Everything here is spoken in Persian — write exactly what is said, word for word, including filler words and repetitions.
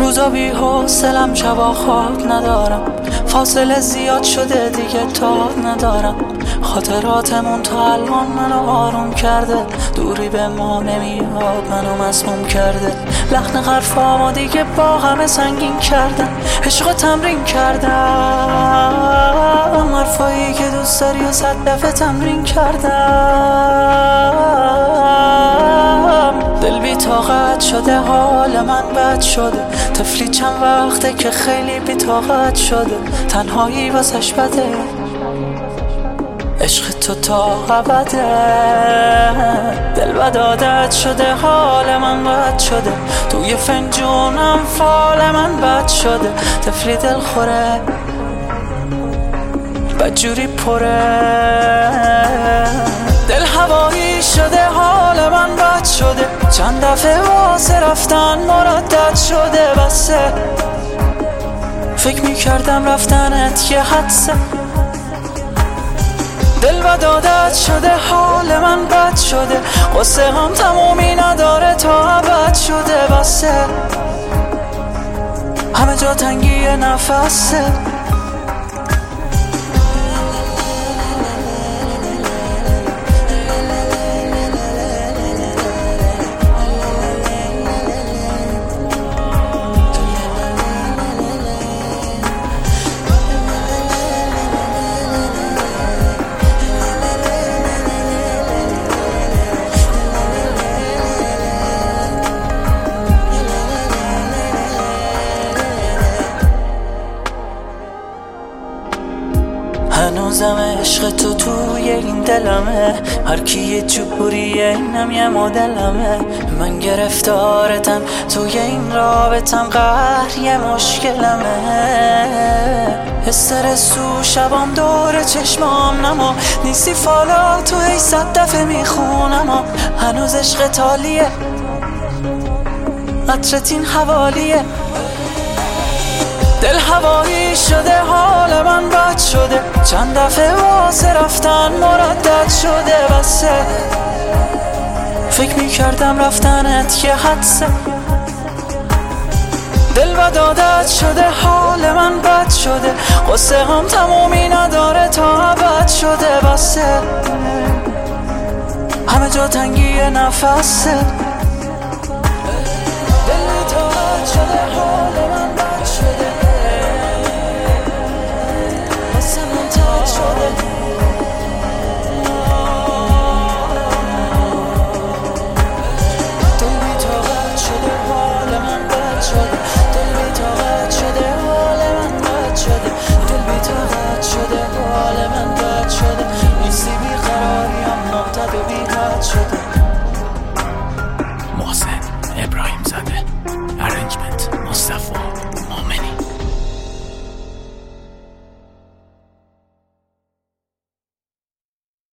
روزا بی حوصله‌ام، شبا خواب ندارم، فاصله زیاد شده دیگه تاب ندارم. خاطراتمون تا الان منو آروم کرده، دوری به ما نمیاد منو مسموم کرده. لحن حرفامو دیگه با همه سنگین کردم، عشق تمرین کردم، حرفایی که دوست داری و صد دفعه تمرین کردم. دل بی طاقت شده، حال من بد شده، طفلی چند وقته که خیلی بی طاقت شده. تنهایی واسش بده، عشق تو تا ابده. دل بد عادت شده، حال من بد شده، توی فنجونم فال من بد شده. طفلی دل خوره، بدجوری پره، دل هوایی شده، حال من بد شده. چند دفعه واسه رفتن مردد شده، بسه فکر میکردم رفتنت یه حدسه. دل بد عادت شده، حال من بد شده، قصه هم تمومی نداره تا ابد شده. بسه همه جا تنگی نفسه. هنوزم عشق تو توی این دلمه، هر کی یه جوریه اینم یه مدلمه. من گرفتارتم توی این رابطم، قهر یه مشکلمه. استرس تو شبام دور چشمام نما، نیستی فالا تو ای صد دفعه میخونم. هنوز عشق تالیه، عطرت این حوالیه. دل هوایی شده، حال من بد شده، چند دفعه واسه رفتن مردد شده. بسه فکر میکردم رفتنت یه حدسه. دل بد عادت شده، حال من بد شده، قصه هم تمومی نداره تا ابد شده. بسه همه جا تنگی نفسه. دل بی طاقت شده،